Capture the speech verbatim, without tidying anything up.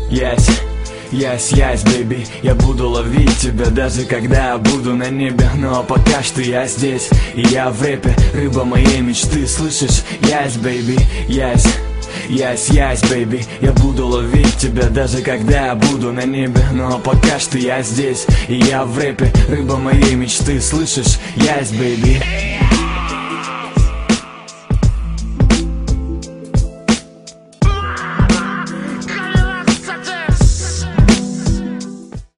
Yes, yes, yes, baby. Я буду ловить тебя, даже когда я буду на небе. Но пока что я здесь, и я в рэпе, рыба моей мечты, слышишь? Yes, baby, yes, yes, yes, baby. Я буду ловить тебя, даже когда я буду на небе. Но пока что я здесь, и я в рэпе, рыба моей мечты, слышишь? Yes, baby.